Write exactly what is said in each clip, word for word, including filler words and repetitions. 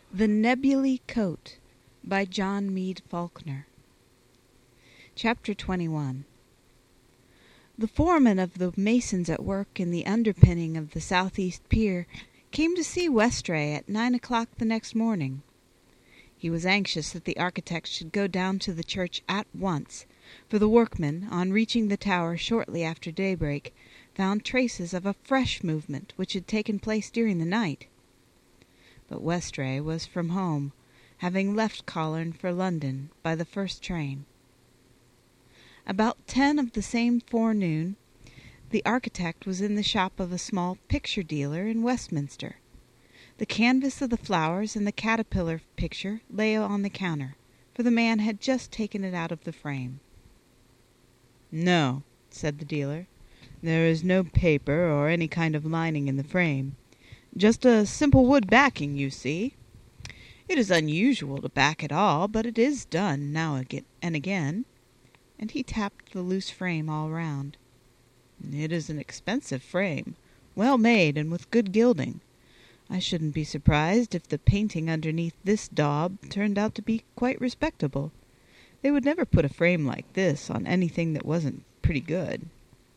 The Nebulae Coat by John Mead Faulkner. Chapter twenty-one. The foreman of the masons at work in the underpinning of the southeast pier came to see Westray at nine o'clock the next morning. He was anxious that the architect should go down to the church at once, for the workmen, on reaching the tower shortly after daybreak, found traces of a fresh movement which had taken place during the night. But Westray was from home, having left Collern for London by the first train. About ten of the same forenoon, the architect was in the shop of a small picture dealer in Westminster. The canvas of the flowers and the caterpillar picture lay on the counter, for the man had just taken it out of the frame. "No," said the dealer, "there is no paper or any kind of lining in the frame. Just a simple wood backing, you see. It is unusual to back at all, but it is done now and again." And he tapped the loose frame all round. "It is an expensive frame, well made and with good gilding. I shouldn't be surprised if the painting underneath this daub turned out to be quite respectable. They would never put a frame like this on anything that wasn't pretty good."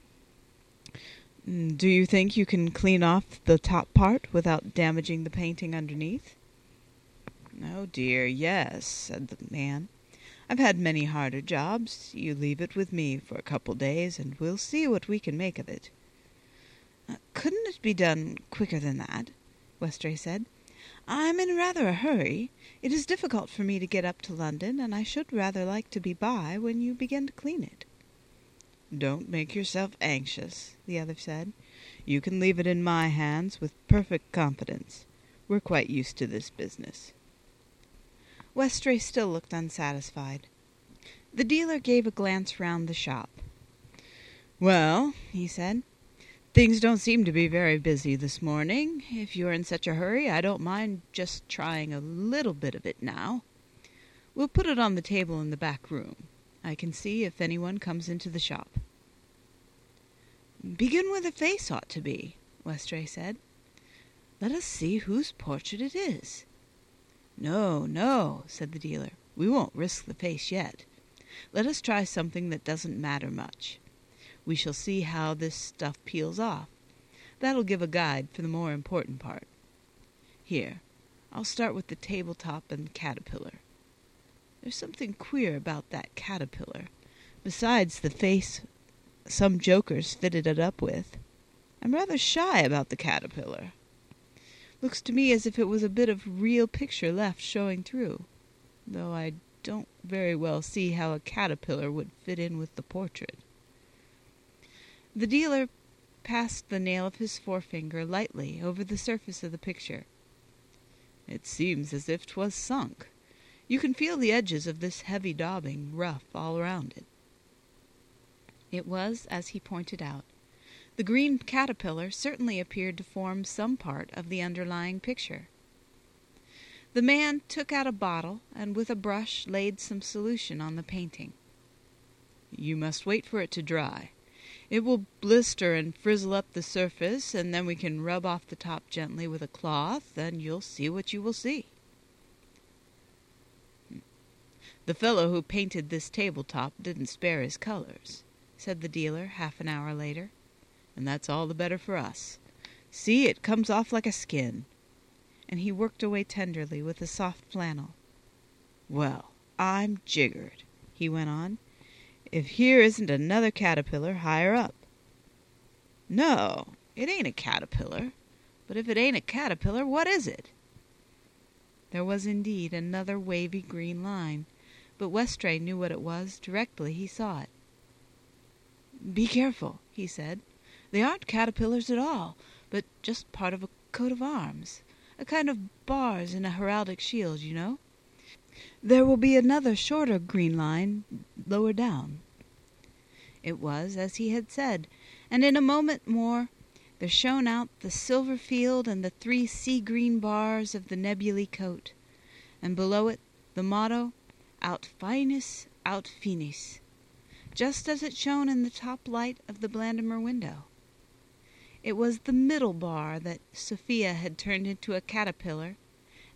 "Do you think you can clean off the top part without damaging the painting underneath?" "Oh dear, yes," said the man. "I've had many harder jobs. You leave it with me for a couple days, and we'll see what we can make of it." Uh, "Couldn't it be done quicker than that?" Westray said. "I'm in rather a hurry. It is difficult for me to get up to London, and I should rather like to be by when you begin to clean it." "Don't make yourself anxious," the other said. "You can leave it in my hands with perfect confidence. We're quite used to this business." Westray still looked unsatisfied. The dealer gave a glance round the shop. "Well," he said, "things don't seem to be very busy this morning. If you're in such a hurry, I don't mind just trying a little bit of it now. We'll put it on the table in the back room. I can see if anyone comes into the shop." "Begin where the face ought to be," Westray said. "Let us see whose portrait it is." "No, no," said the dealer. "We won't risk the face yet. Let us try something that doesn't matter much. We shall see how this stuff peels off. That'll give a guide for the more important part. Here, I'll start with the tabletop and caterpillar. There's something queer about that caterpillar, besides the face some jokers fitted it up with. I'm rather shy about the caterpillar. Looks to me as if it was a bit of real picture left showing through, though I don't very well see how a caterpillar would fit in with the portrait." The dealer passed the nail of his forefinger lightly over the surface of the picture. "It seems as if 'twas sunk. You can feel the edges of this heavy daubing rough all around it." It was as he pointed out. The green caterpillar certainly appeared to form some part of the underlying picture. The man took out a bottle and with a brush laid some solution on the painting. "You must wait for it to dry. It will blister and frizzle up the surface, and then we can rub off the top gently with a cloth, and you'll see what you will see." "The fellow who painted this tabletop didn't spare his colors," said the dealer half an hour later. "And that's all the better for us. See, it comes off like a skin." And he worked away tenderly with a soft flannel. "Well, I'm jiggered," he went on, "if here isn't another caterpillar higher up. No, it ain't a caterpillar. But if it ain't a caterpillar, what is it?" There was indeed another wavy green line, but Westray knew what it was directly he saw it. "Be careful," he said. "They aren't caterpillars at all, but just part of a coat of arms, a kind of bars in a heraldic shield, you know. There will be another shorter green line lower down." It was as he had said, and in a moment more there shone out the silver field and the three sea-green bars of the Nebulae Coat, and below it the motto, Aut Finis, Aut Finis, just as it shone in the top light of the Blandimer window. It was the middle bar that Sophia had turned into a caterpillar,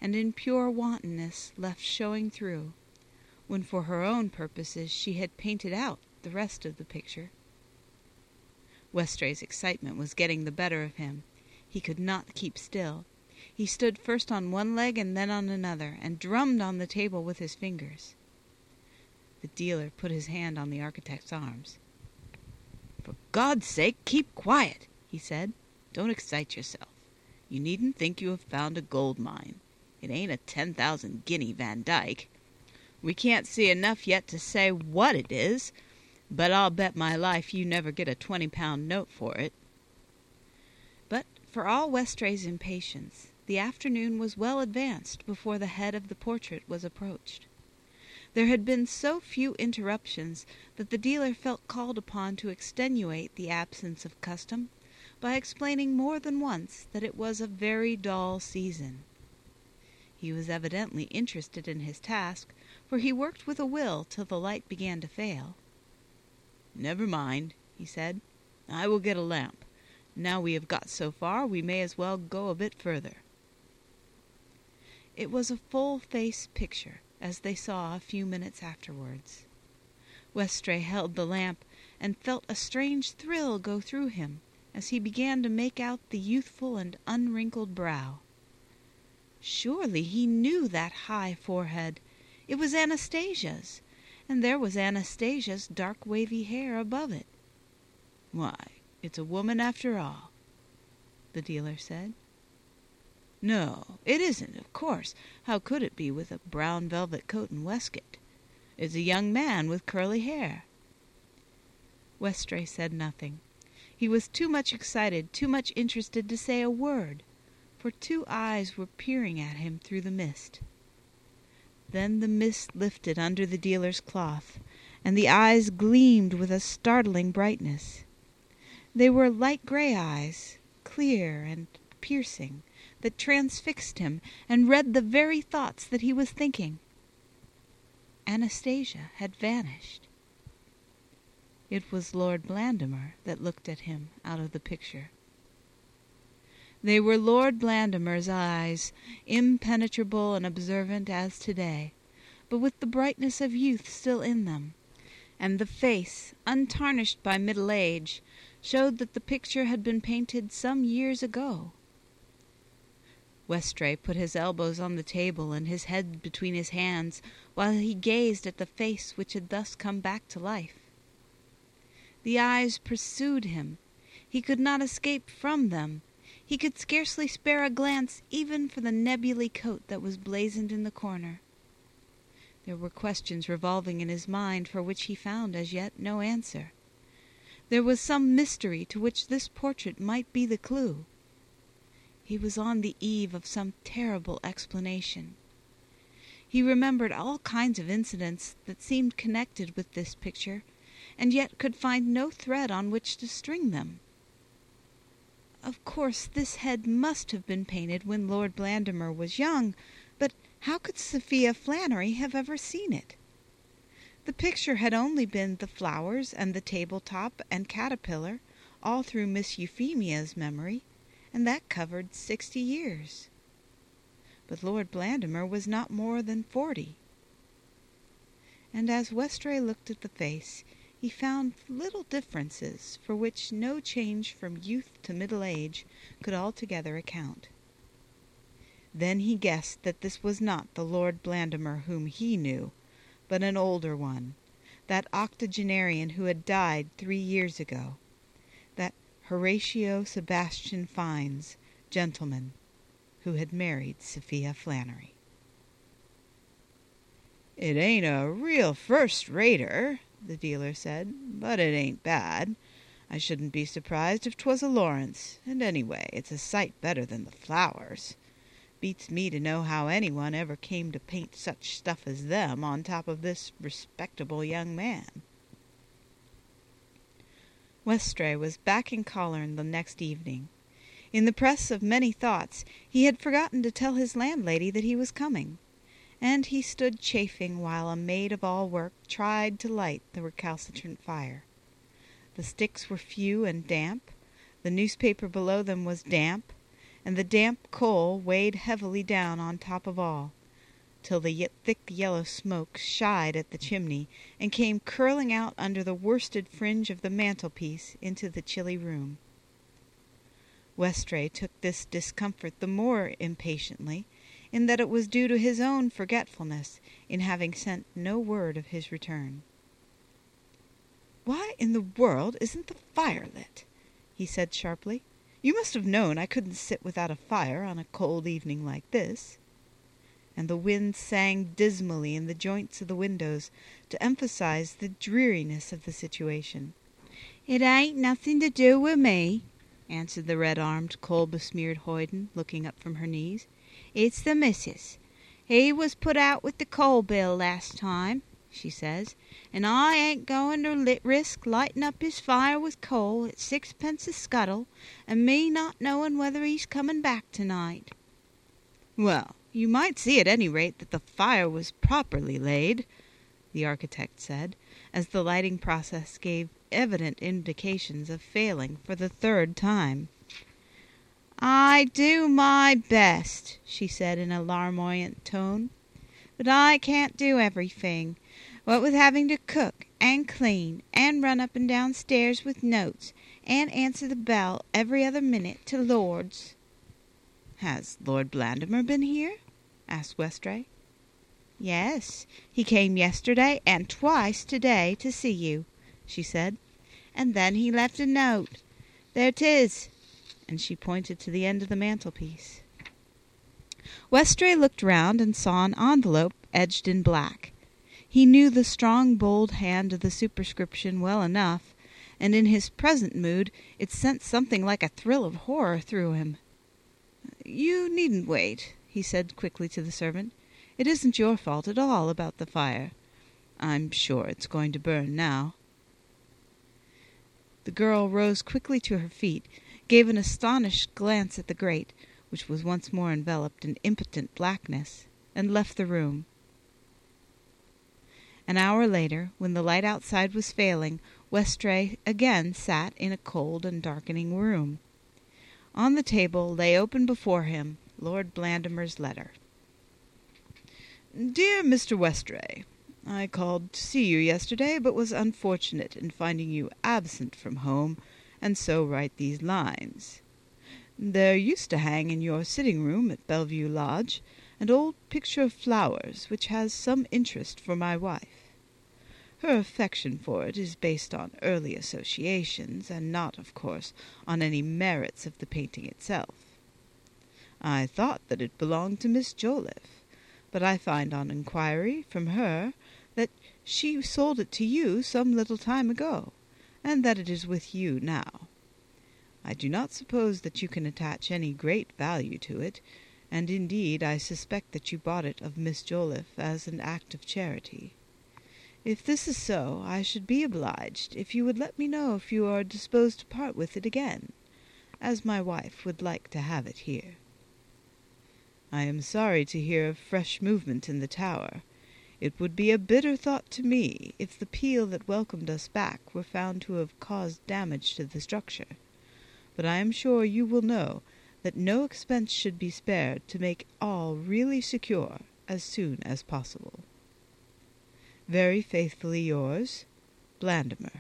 and in pure wantonness left showing through, when for her own purposes she had painted out the rest of the picture. Westray's excitement was getting the better of him. He could not keep still. He stood first on one leg and then on another, and drummed on the table with his fingers. The dealer put his hand on the architect's arms. "For God's sake, keep quiet," he said. "Don't excite yourself. You needn't think you have found a gold mine. It ain't a ten thousand guinea Van Dyck. We can't see enough yet to say what it is, but I'll bet my life you never get a twenty-pound note for it." But for all Westray's impatience, the afternoon was well advanced before the head of the portrait was approached. There had been so few interruptions that the dealer felt called upon to extenuate the absence of custom by explaining more than once that it was a very dull season. He was evidently interested in his task, for he worked with a will till the light began to fail. "Never mind," he said. "I will get a lamp. Now we have got so far, we may as well go a bit further." It was a full-face picture, as they saw a few minutes afterwards. Westray held the lamp and felt a strange thrill go through him as he began to make out the youthful and unwrinkled brow. Surely he knew that high forehead. It was Anastasia's, and there was Anastasia's dark wavy hair above it. "Why, it's a woman after all," the dealer said. "No, it isn't, of course. How could it be with a brown velvet coat and waistcoat? It's a young man with curly hair." Westray said nothing. He was too much excited, too much interested to say a word, for two eyes were peering at him through the mist. Then the mist lifted under the dealer's cloth, and the eyes gleamed with a startling brightness. They were light gray eyes, clear and piercing, that transfixed him and read the very thoughts that he was thinking. Anastasia had vanished. It was Lord Blandimer that looked at him out of the picture. They were Lord Blandimer's eyes, impenetrable and observant as today, but with the brightness of youth still in them, and the face, untarnished by middle age, showed that the picture had been painted some years ago. Westray put his elbows on the table and his head between his hands while he gazed at the face which had thus come back to life. The eyes pursued him. He could not escape from them. He could scarcely spare a glance even for the nebulae coat that was blazoned in the corner. There were questions revolving in his mind for which he found as yet no answer. There was some mystery to which this portrait might be the clue. He was on the eve of some terrible explanation. He remembered all kinds of incidents that seemed connected with this picture, and yet could find no thread on which to string them. Of course, this head must have been painted when Lord Blandimer was young, but how could Sophia Flannery have ever seen it? The picture had only been the flowers and the tabletop and caterpillar, all through Miss Euphemia's memory, and that covered sixty years. But Lord Blandimer was not more than forty. And as Westray looked at the face, he found little differences for which no change from youth to middle age could altogether account. Then he guessed that this was not the Lord Blandimer whom he knew, but an older one, that octogenarian who had died three years ago, that Horatio Sebastian Fiennes, gentleman, who had married Sophia Flannery. "It ain't a real first-rater," the dealer said, "but it ain't bad. I shouldn't be surprised if 'twas a Lawrence, and anyway, it's a sight better than the flowers. Beats me to know how anyone ever came to paint such stuff as them on top of this respectable young man." Westray was back in Colerne the next evening. In the press of many thoughts, he had forgotten to tell his landlady that he was coming, and he stood chafing while a maid-of-all-work tried to light the recalcitrant fire. The sticks were few and damp, the newspaper below them was damp, and the damp coal weighed heavily down on top of all, till the ye- thick yellow smoke shied at the chimney and came curling out under the worsted fringe of the mantelpiece into the chilly room. Westray took this discomfort the more impatiently, in that it was due to his own forgetfulness in having sent no word of his return. "Why in the world isn't the fire lit?" he said sharply. "You must have known I couldn't sit without a fire on a cold evening like this." And the wind sang dismally in the joints of the windows to emphasize the dreariness of the situation. "It ain't nothing to do with me," answered the red-armed, coal-besmeared hoyden, looking up from her knees. "It's the missus. He was put out with the coal bill last time, she says, and I ain't going to lit risk lighting up his fire with coal at sixpence a scuttle, and me not knowing whether he's coming back tonight." "Well, you might see at any rate that the fire was properly laid," the architect said, as the lighting process gave evident indications of failing for the third time. "I do my best," she said in a larmoyant tone, "but I can't do everything. What with having to cook and clean and run up and down stairs with notes and answer the bell every other minute to lords." "Has Lord Blandimer been here?" asked Westray. "Yes, he came yesterday and twice today to see you," she said, "and then he left a note. There 'tis," and she pointed to the end of the mantelpiece. Westray looked round and saw an envelope edged in black. He knew the strong, bold hand of the superscription well enough, and in his present mood it sent something like a thrill of horror through him. "You needn't wait," he said quickly to the servant. "It isn't your fault at all about the fire. I'm sure it's going to burn now." The girl rose quickly to her feet, gave an astonished glance at the grate, which was once more enveloped in impotent blackness, and left the room. An hour later, when the light outside was failing, Westray again sat in a cold and darkening room. On the table lay open before him Lord Blandimer's letter. "Dear Mister Westray, I called to see you yesterday, but was unfortunate in finding you absent from home, and so write these lines. There used to hang in your sitting-room at Bellevue Lodge an old picture of flowers, which has some interest for my wife. Her affection for it is based on early associations, and not, of course, on any merits of the painting itself. I thought that it belonged to Miss Joliffe, but I find on inquiry from her that she sold it to you some little time ago, and that it is with you now. I do not suppose that you can attach any great value to it, and indeed I suspect that you bought it of Miss Joliffe as an act of charity. If this is so, I should be obliged if you would let me know if you are disposed to part with it again, as my wife would like to have it here. I am sorry to hear of fresh movement in the tower. It would be a bitter thought to me if the peal that welcomed us back were found to have caused damage to the structure, but I am sure you will know that no expense should be spared to make all really secure as soon as possible. Very faithfully yours, Blandimer.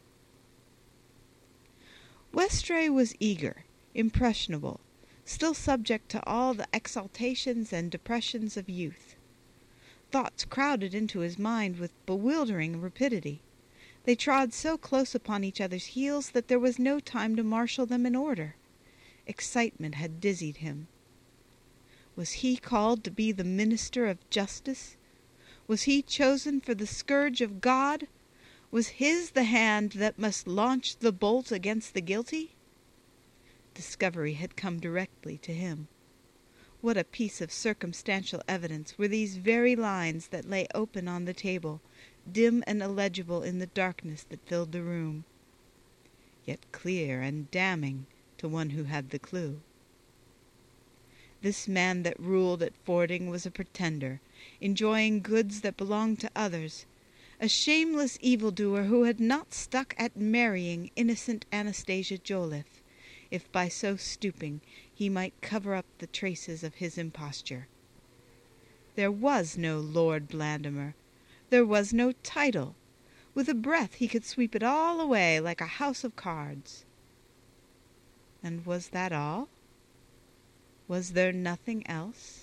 Westray was eager, impressionable, still subject to all the exaltations and depressions of youth. Thoughts crowded into his mind with bewildering rapidity. They trod so close upon each other's heels that there was no time to marshal them in order. Excitement had dizzied him. Was he called to be the minister of justice? Was he chosen for the scourge of God? Was his the hand that must launch the bolt against the guilty? Discovery had come directly to him. What a piece of circumstantial evidence were these very lines that lay open on the table, dim and illegible in the darkness that filled the room, yet clear and damning to one who had the clue. This man that ruled at Fording was a pretender, enjoying goods that belonged to others, a shameless evildoer who had not stuck at marrying innocent Anastasia Joliffe, if by so stooping he might cover up the traces of his imposture. There was no Lord Blandimer. There was no title. With a breath he could sweep it all away like a house of cards. And was that all? Was there nothing else?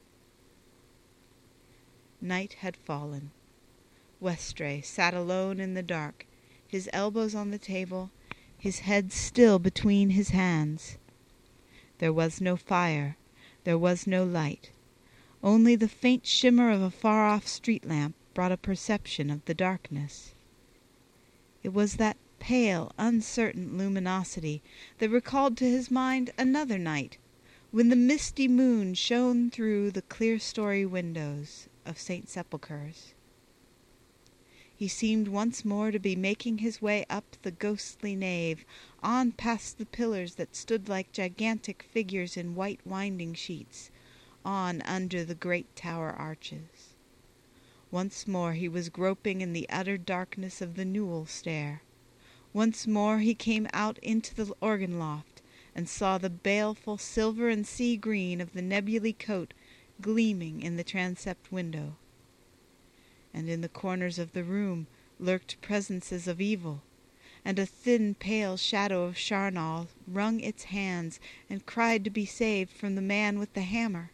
Night had fallen. Westray sat alone in the dark, his elbows on the table, his head still between his hands. There was no fire, there was no light. Only the faint shimmer of a far-off street lamp brought a perception of the darkness. It was that pale, uncertain luminosity that recalled to his mind another night, when the misty moon shone through the clerestory windows of Saint Sepulchre's. He seemed once more to be making his way up the ghostly nave, on past the pillars that stood like gigantic figures in white winding sheets, on under the great tower arches. Once more he was groping in the utter darkness of the newel stair. Once more he came out into the organ loft, and saw the baleful silver and sea green of the nebulae coat gleaming in the transept window. And in the corners of the room lurked presences of evil, and a thin pale shadow of Charnal wrung its hands and cried to be saved from the man with the hammer.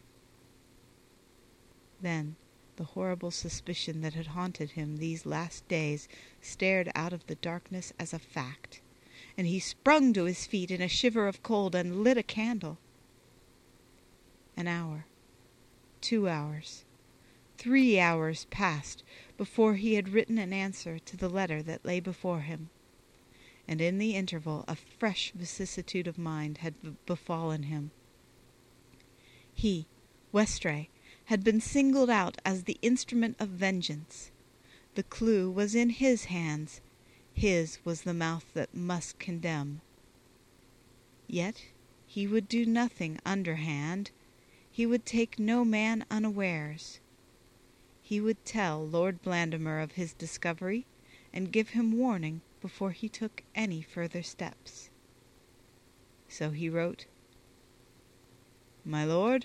Then the horrible suspicion that had haunted him these last days stared out of the darkness as a fact, and he sprung to his feet in a shiver of cold and lit a candle. An hour, two hours, three hours passed before he had written an answer to the letter that lay before him, and in the interval a fresh vicissitude of mind had b- befallen him. He, Westray, had been singled out as the instrument of vengeance. The clue was in his hands. His was the mouth that must condemn. Yet he would do nothing underhand. He would take no man unawares. He would tell Lord Blandimer of his discovery, and give him warning before he took any further steps. So he wrote, "My lord,"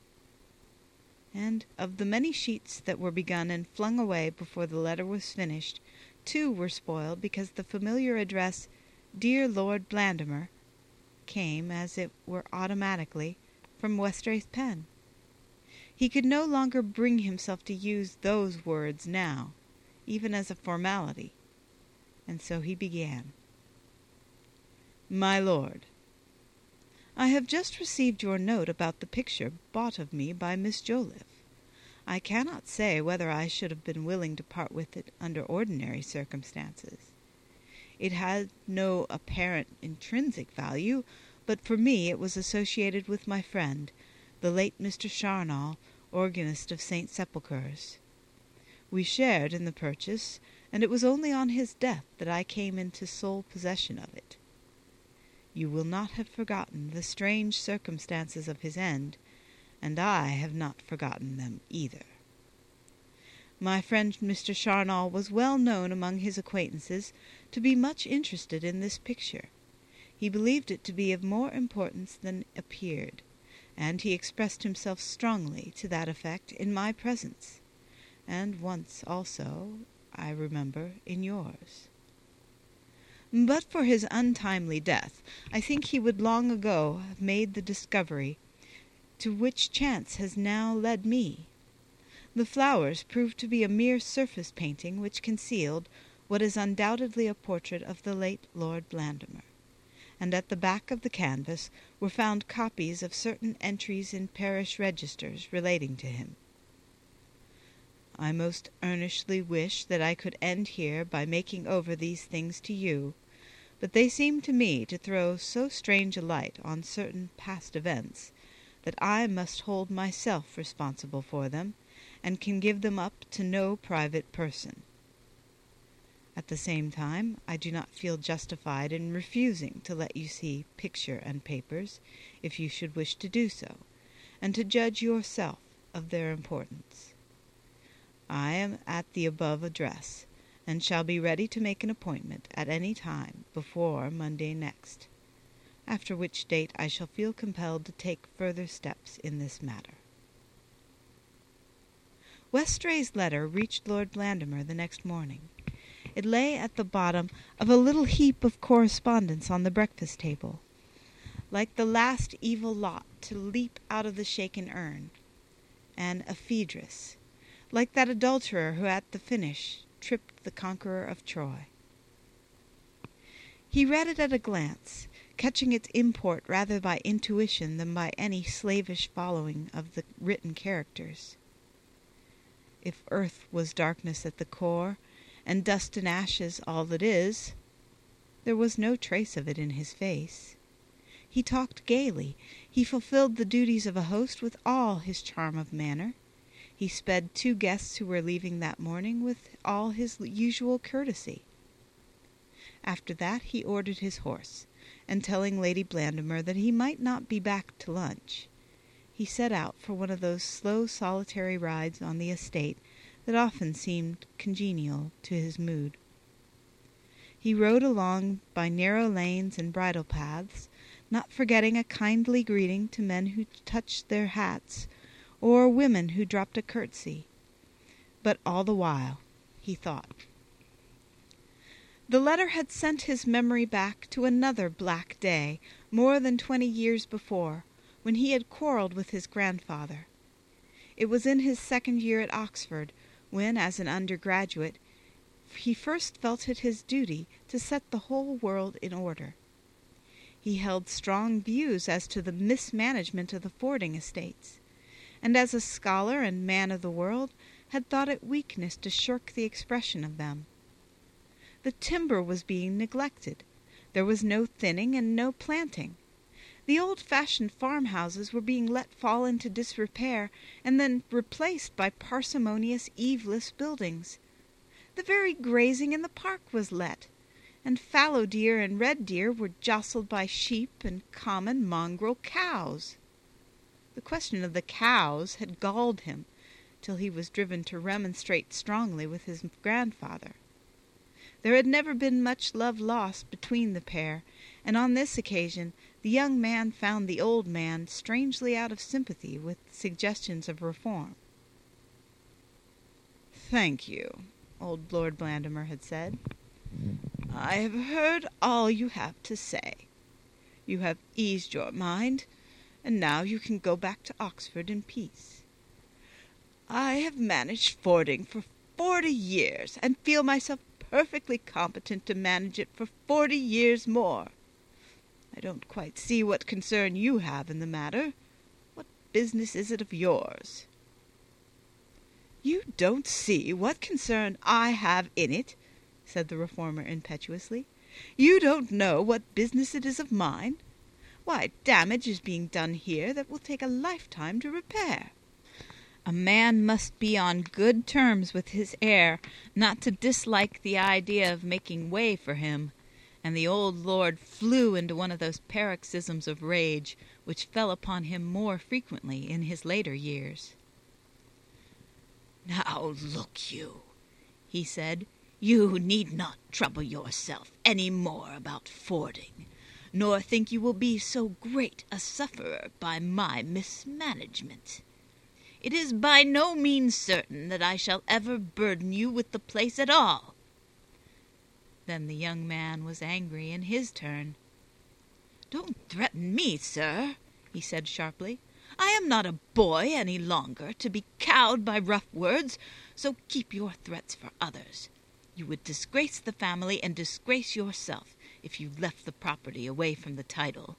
and of the many sheets that were begun and flung away before the letter was finished, two were spoiled because the familiar address, "Dear Lord Blandimer," came, as it were automatically, from Westray's pen. He could no longer bring himself to use those words now, even as a formality, and so he began. "My lord, I have just received your note about the picture bought of me by Miss Joliffe. I cannot say whether I should have been willing to part with it under ordinary circumstances. It had no apparent intrinsic value, but for me it was associated with my friend, the late Mister Charnal, organist of Saint Sepulchre's. We shared in the purchase, and it was only on his death that I came into sole possession of it. You will not have forgotten the strange circumstances of his end, and I have not forgotten them either. My friend Mister Charnal was well known among his acquaintances to be much interested in this picture. He believed it to be of more importance than appeared, and he expressed himself strongly to that effect in my presence, and once also, I remember, in yours. But for his untimely death, I think he would long ago have made the discovery to which chance has now led me. The flowers proved to be a mere surface painting which concealed what is undoubtedly a portrait of the late Lord Blandimer, and at the back of the canvas were found copies of certain entries in parish registers relating to him. I most earnestly wish that I could end here by making over these things to you, but they seem to me to throw so strange a light on certain past events that I must hold myself responsible for them, and can give them up to no private person. At the same time, I do not feel justified in refusing to let you see picture and papers, if you should wish to do so, and to judge yourself of their importance. I am at the above address, and shall be ready to make an appointment at any time before Monday next. after which date I shall feel compelled to take further steps in this matter. Westray's letter reached Lord Blandimer the next morning. It lay at the bottom of a little heap of correspondence on the breakfast table, like the last evil lot to leap out of the shaken urn, and a Phaedrus, like that adulterer who at the finish tripped the conqueror of Troy. He read it at a glance, catching its import rather by intuition than by any slavish following of the written characters. If earth was darkness at the core, and dust and ashes all that is, there was no trace of it in his face. He talked gaily. He fulfilled the duties of a host with all his charm of manner. He sped two guests who were leaving that morning with all his usual courtesy. After that he ordered his horse, and telling Lady Blandimer that he might not be back to lunch, he set out for one of those slow solitary rides on the estate that often seemed congenial to his mood. He rode along by narrow lanes and bridle paths, not forgetting a kindly greeting to men who touched their hats, or women who dropped a curtsy. But all the while he thought. The letter had sent his memory back to another black day, more than twenty years before, when he had quarrelled with his grandfather. It was in his second year at Oxford, when, as an undergraduate, he first felt it his duty to set the whole world in order. He held strong views as to the mismanagement of the Fording estates, and as a scholar and man of the world had thought it weakness to shirk the expression of them. The timber was being neglected. There was no thinning and no planting. The old-fashioned farmhouses were being let fall into disrepair and then replaced by parsimonious, eaveless buildings. The very grazing in the park was let, and fallow deer and red deer were jostled by sheep and common mongrel cows. The question of the cows had galled him, till he was driven to remonstrate strongly with his grandfather. There had never been much love lost between the pair, and on this occasion the young man found the old man strangely out of sympathy with suggestions of reform. "Thank you," old Lord Blandimer had said. "I have heard all you have to say. You have eased your mind, and now you can go back to Oxford in peace. I have managed Fording for forty years, and feel myself perfectly competent to manage it for forty years more. I don't quite see what concern you have in the matter. What business is it of yours?" "You don't see what concern I have in it," said the reformer impetuously. "You don't know what business it is of mine. Why, damage is being done here that will take a lifetime to repair. A man must be on good terms with his heir not to dislike the idea of making way for him," and the old lord flew into one of those paroxysms of rage which fell upon him more frequently in his later years. "Now look you," he said, "you need not trouble yourself any more about Fording, nor think you will be so great a sufferer by my mismanagement. It is by no means certain that I shall ever burden you with the place at all." Then the young man was angry in his turn. "Don't threaten me, sir," he said sharply. "I am not a boy any longer, to be cowed by rough words, so keep your threats for others. You would disgrace the family and disgrace yourself if you left the property away from the title."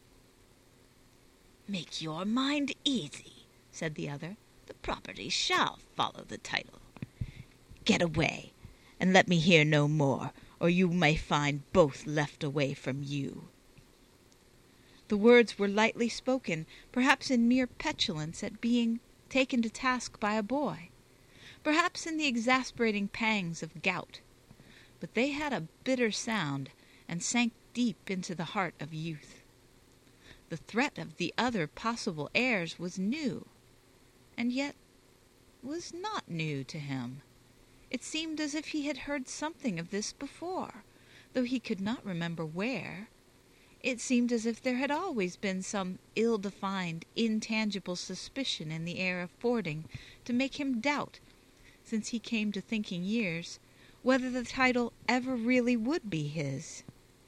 "Make your mind easy," said the other. "The property shall follow the title. Get away, and let me hear no more, or you may find both left away from you." The words were lightly spoken, perhaps in mere petulance at being taken to task by a boy, perhaps in the exasperating pangs of gout, but they had a bitter sound and sank deep into the heart of youth. The threat of the other possible heirs was new, and yet was not new to him. It seemed as if he had heard something of this before, though he could not remember where. It seemed as if there had always been some ill-defined, intangible suspicion in the air of Fording to make him doubt, since he came to thinking years, whether the title ever really would be his.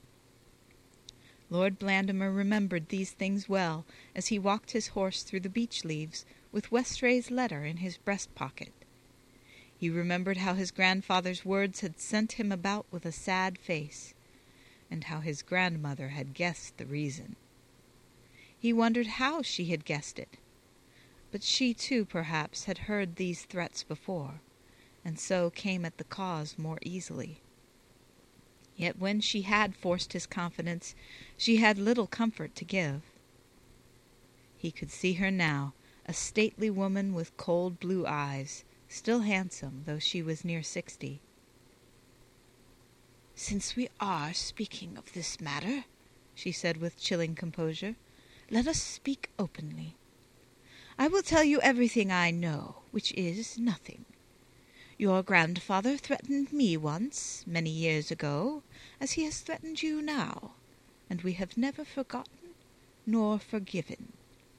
Lord Blandimer remembered these things well as he walked his horse through the beech leaves with Westray's letter in his breast-pocket. He remembered how his grandfather's words had sent him about with a sad face, and how his grandmother had guessed the reason. He wondered how she had guessed it, but she too, perhaps, had heard these threats before, and so came at the cause more easily. Yet when she had forced his confidence, she had little comfort to give. He could see her now, a stately woman with cold blue eyes, still handsome, though she was near sixty. "Since we are speaking of this matter," she said with chilling composure, "let us speak openly. I will tell you everything I know, which is nothing. Your grandfather threatened me once, many years ago, as he has threatened you now, and we have never forgotten nor forgiven."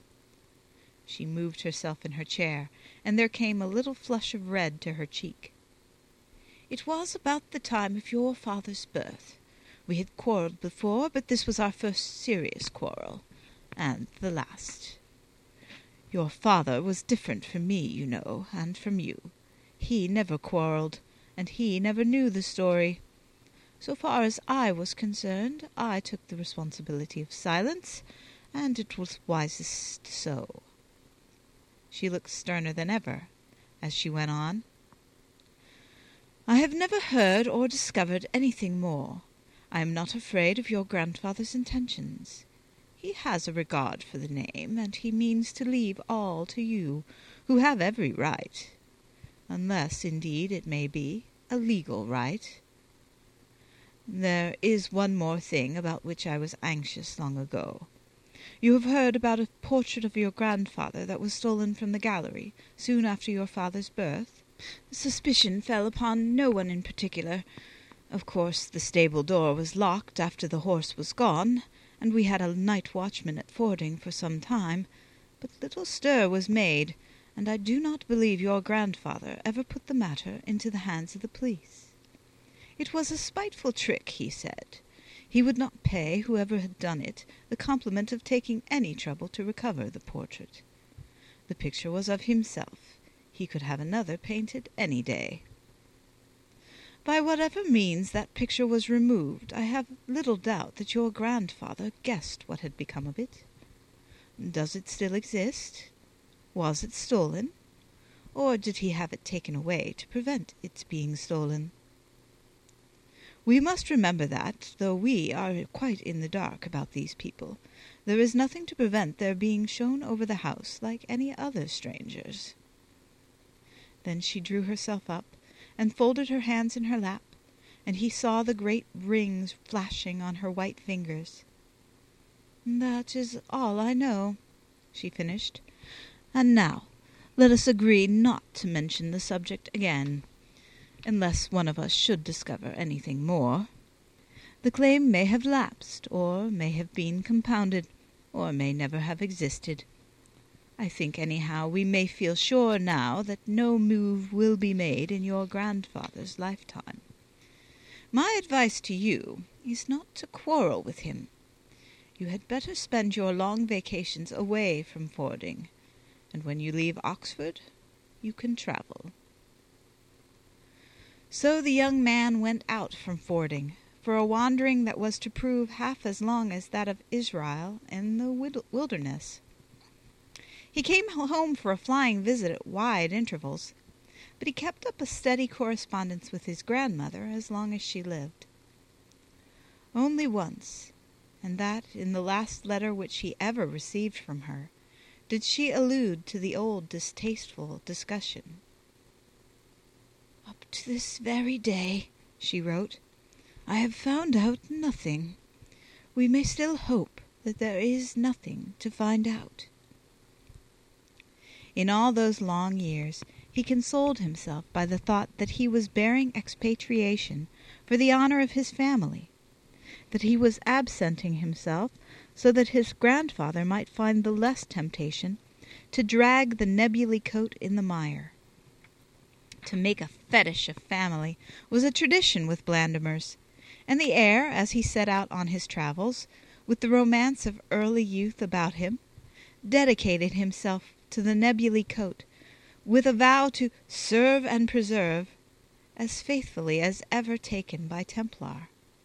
She moved herself in her chair, and there came a little flush of red to her cheek. "It was about the time of your father's birth. We had quarrelled before, but this was our first serious quarrel, and the last. Your father was different from me, you know, and from you. He never quarrelled, and he never knew the story. So far as I was concerned, I took the responsibility of silence, and it was wisest so." She looked sterner than ever as she went on. "I have never heard or discovered anything more. I am not afraid of your grandfather's intentions. He has a regard for the name, and he means to leave all to you, who have every right, unless, indeed, it may be a legal right. There is one more thing about which I was anxious long ago. You have heard about a portrait of your grandfather that was stolen from the gallery soon after your father's birth? Suspicion fell upon no one in particular. Of course, the stable door was locked after the horse was gone, and we had a night watchman at Fording for some time, but little stir was made, and I do not believe your grandfather ever put the matter into the hands of the police. It was a spiteful trick, he said. He would not pay whoever had done it the compliment of taking any trouble to recover the portrait. The picture was of himself. He could have another painted any day. By whatever means that picture was removed, I have little doubt that your grandfather guessed what had become of it. Does it still exist? Was it stolen? Or did he have it taken away to prevent its being stolen? We must remember that, though we are quite in the dark about these people, there is nothing to prevent their being shown over the house like any other strangers." Then she drew herself up and folded her hands in her lap, and he saw the great rings flashing on her white fingers. "That is all I know," she finished. "And now let us agree not to mention the subject again, unless one of us should discover anything more. The claim may have lapsed, or may have been compounded, or may never have existed. I think, anyhow, we may feel sure now that no move will be made in your grandfather's lifetime. My advice to you is not to quarrel with him. You had better spend your long vacations away from Fording, and when you leave Oxford, you can travel." So the young man went out from Fording, for a wandering that was to prove half as long as that of Israel in the wilderness. He came home for a flying visit at wide intervals, but he kept up a steady correspondence with his grandmother as long as she lived. Only once, and that in the last letter which he ever received from her, did she allude to the old distasteful discussion. "Up to this very day," she wrote, "I have found out nothing. We may still hope that there is nothing to find out." In all those long years he consoled himself by the thought that he was bearing expatriation for the honor of his family, that he was absenting himself so that his grandfather might find the less temptation to drag the nebulae coat in the mire. To make a fetish of family was a tradition with Blandemers, and the heir, as he set out on his travels, with the romance of early youth about him, dedicated himself to the nebulae coat, with a vow to serve and preserve as faithfully as ever taken by Templar.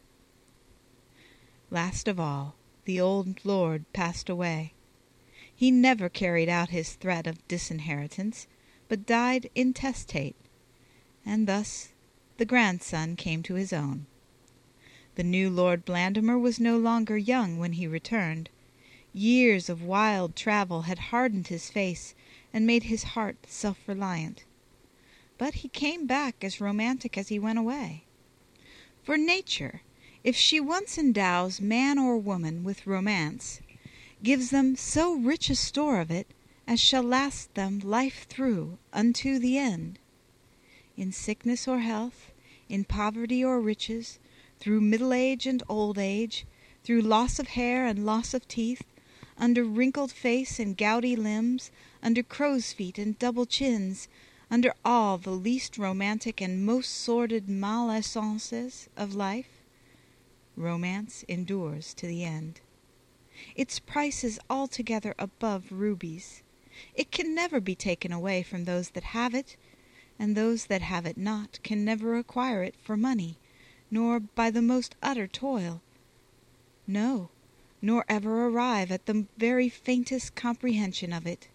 Last of all, the old lord passed away. He never carried out his threat of disinheritance, but died intestate, and thus the grandson came to his own. The new Lord Blandimer was no longer young when he returned. Years of wild travel had hardened his face and made his heart self-reliant. But he came back as romantic as he went away. For nature, if she once endows man or woman with romance, gives them so rich a store of it as shall last them life through unto the end. In sickness or health, in poverty or riches, through middle age and old age, through loss of hair and loss of teeth, under wrinkled face and gouty limbs, under crow's feet and double chins, under all the least romantic and most sordid malaisances of life, romance endures to the end. Its price is altogether above rubies. It can never be taken away from those that have it, and those that have it not can never acquire it for money, nor by the most utter toil. No, nor ever arrive at the very faintest comprehension of it.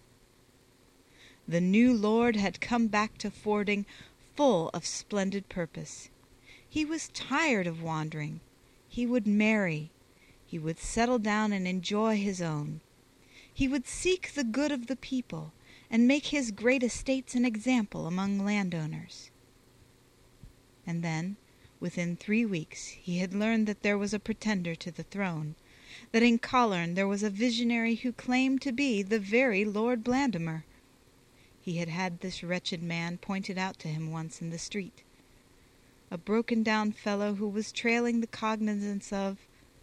The new lord had come back to Fording full of splendid purpose. He was tired of wandering. He would marry. He would settle down and enjoy his own. He would seek the good of the people and make his great estates an example among landowners. And then, within three weeks, he had learned that there was a pretender to the throne, that in Collern there was a visionary who claimed to be the very Lord Blandimer. He had had this wretched man pointed out to him once in the street, a broken-down fellow who was trailing the cognizance of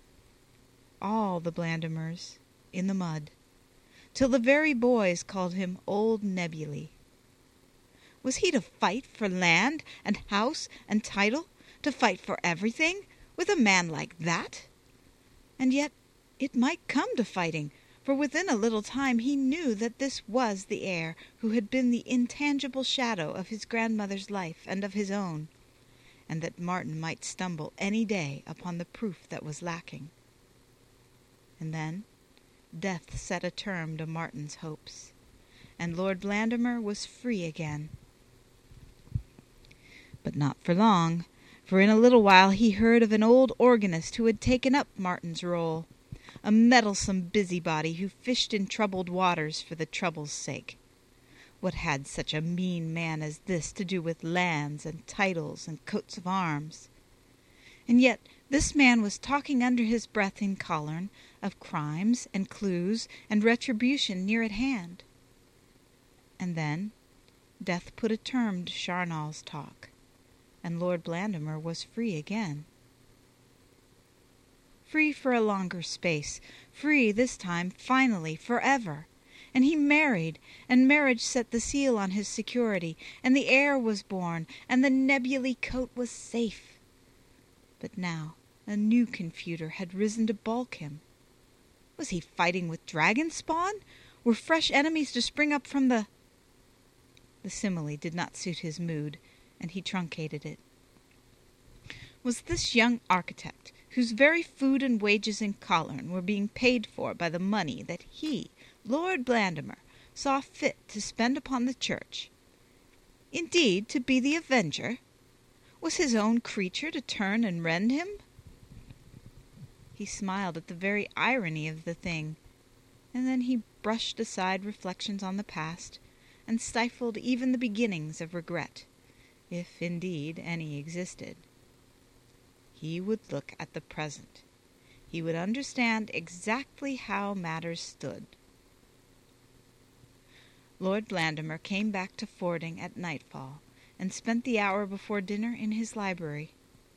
all the Blandimers in the mud, till the very boys called him Old Nebulae. Was he to fight for land and house and title, to fight for everything, with a man like that? And yet it might come to fighting, for within a little time he knew that this was the heir who had been the intangible shadow of his grandmother's life and of his own, and that Martin might stumble any day upon the proof that was lacking. And then death set a term to Martin's hopes, and Lord Blandimer was free again. But not for long, for in a little while he heard of an old organist who had taken up Martin's role, a meddlesome busybody who fished in troubled waters for the trouble's sake. What had such a mean man as this to do with lands and titles and coats of arms? And yet this man was talking under his breath in Collern of crimes and clues and retribution near at hand. And then death put a term to Charnal's talk, and Lord Blandimer was free again. Free for a longer space, free this time, finally, forever. And he married, and marriage set the seal on his security, and the heir was born, and the nebulae coat was safe. But now a new confuter had risen to balk him. Was he fighting with dragon spawn? Were fresh enemies to spring up from the... The simile did not suit his mood, and he truncated it. Was this young architect, whose very food and wages in Collern were being paid for by the money that he, Lord Blandimer, saw fit to spend upon the church, indeed to be the avenger? Was his own creature to turn and rend him? He smiled at the very irony of the thing, and then he brushed aside reflections on the past, and stifled even the beginnings of regret, if indeed any existed. He would look at the present. He would understand exactly how matters stood. Lord Blandimer came back to Fording at nightfall, and spent the hour before dinner in his library.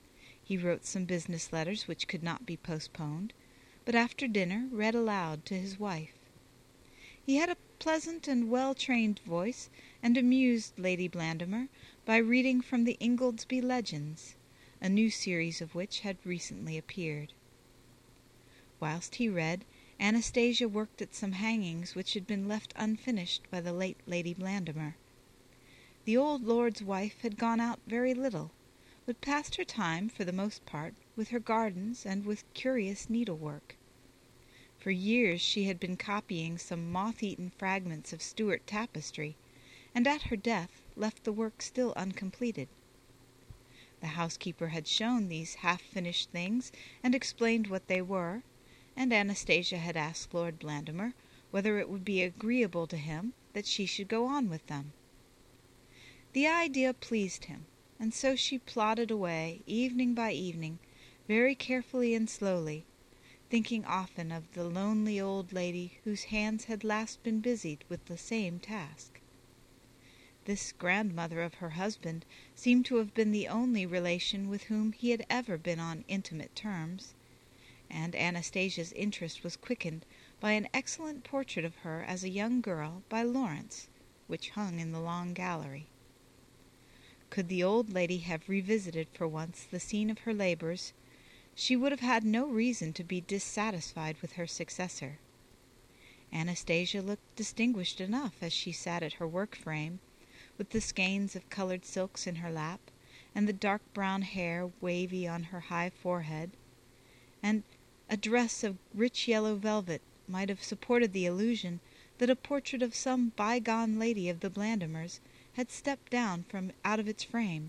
He wrote some business letters which could not be postponed, but after dinner read aloud to his wife. He had a pleasant and well-trained voice, and amused Lady Blandimer by reading from the Ingoldsby Legends, a new series of which had recently appeared. Whilst he read, Anastasia worked at some hangings which had been left unfinished by the late Lady Blandimer. The old lord's wife had gone out very little, but passed her time, for the most part, with her gardens and with curious needlework. For years she had been copying some moth-eaten fragments of Stuart tapestry, and at her death left the work still uncompleted. The housekeeper had shown these half-finished things and explained what they were, and Anastasia had asked Lord Blandimer whether it would be agreeable to him that she should go on with them. The idea pleased him, and so she plodded away, evening by evening, very carefully and slowly, thinking often of the lonely old lady whose hands had last been busied with the same task. This grandmother of her husband seemed to have been the only relation with whom he had ever been on intimate terms, and Anastasia's interest was quickened by an excellent portrait of her as a young girl by Lawrence, which hung in the long gallery. Could the old lady have revisited for once the scene of her labors, she would have had no reason to be dissatisfied with her successor. Anastasia looked distinguished enough as she sat at her work-frame, with the skeins of colored silks in her lap, and the dark brown hair wavy on her high forehead, and a dress of rich yellow velvet might have supported the illusion that a portrait of some bygone lady of the Blandimers had stepped down from out of its frame.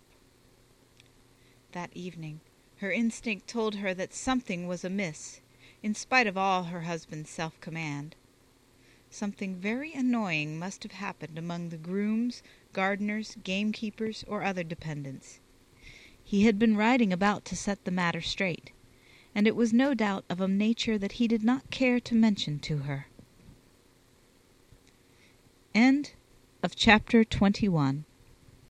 That evening her instinct told her that something was amiss, in spite of all her husband's self-command. Something very annoying must have happened among the grooms, gardeners, gamekeepers, or other dependents. He had been riding about to set the matter straight, and it was no doubt of a nature that he did not care to mention to her. End of chapter twenty-one.